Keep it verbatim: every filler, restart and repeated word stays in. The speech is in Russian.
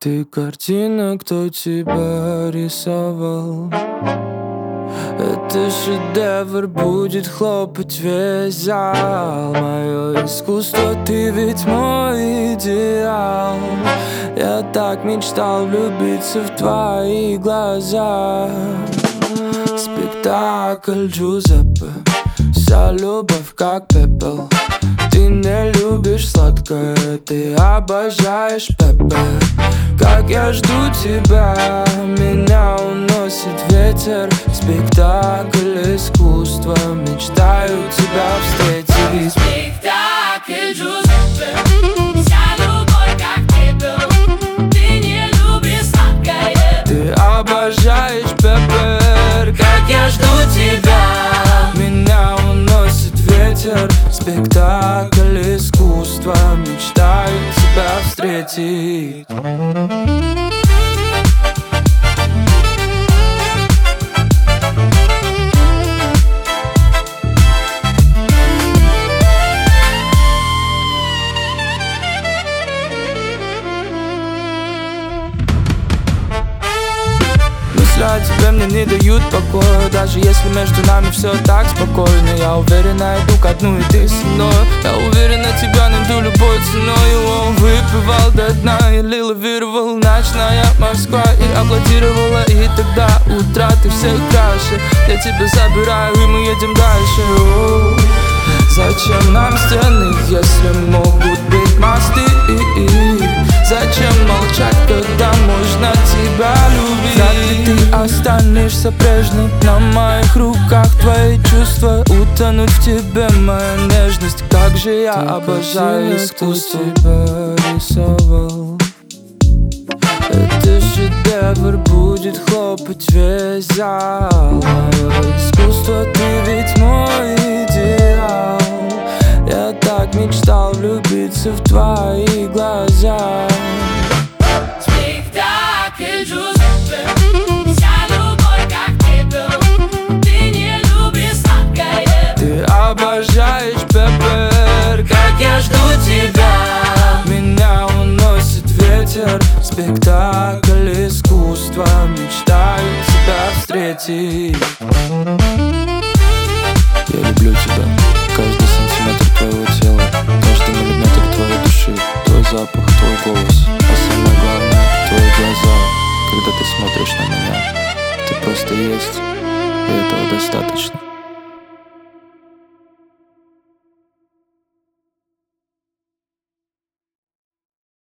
Ты картина, кто тебя рисовал? Это шедевр, будет хлопать весь зал. Мое искусство, ты ведь мой идеал. Я так мечтал влюбиться в твои глаза. Спектакль Джузеппе, вся любовь как пепел. Ты не любишь сладкое, ты обожаешь пепе. Как я жду тебя, меня уносит ветер. Спектакль искусства, мечтаю тебя встретить. Спектакль Джузеппе, вся любовь как пепел. Ты не любишь сладкое, ты обожаешь пепе. Как я жду тебя, меня уносит ветер. Спектакль искусства, мечтаю тебя встретить. Мысли о тебе мне не дают покоя. Даже если между нами все так спокойно, я уверен, найду ко дну, и ты со мной. Я уверен, на тебя найду любой ценой. Он выпивал до дна и лавировал. Ночная Москва и аплодировала. И тогда утра ты всех краше. Я тебя забираю, и мы едем дальше. О, зачем нам стены, если могут быть мосты? Зачем молчать, когда можно тебя любить? Вряд ли ты останешься прежней. На моих руках твои чувства, утонуть в тебе моя нежность. Как же я ты обожаю искусство. Тебя рисовал. Это шедевр, будет хлопать весь зал. Искусство, ты ведь мой идеал. Я так мечтал влюбиться в твои глаза. Спектакль Джузеппе, вся любовь как пепел. Ты не любишь сладкое, ты обожаешь пепе. Как я жду тебя, меня уносит ветер. Спектакль искусства, мечтаю тебя встретить. Я люблю тебя, каждый сантиметр твоего тела, каждый миллиметр твоей души, твой запах, твой голос, а самое главное, твои глаза. Когда ты смотришь на меня, ты просто есть, и этого достаточно.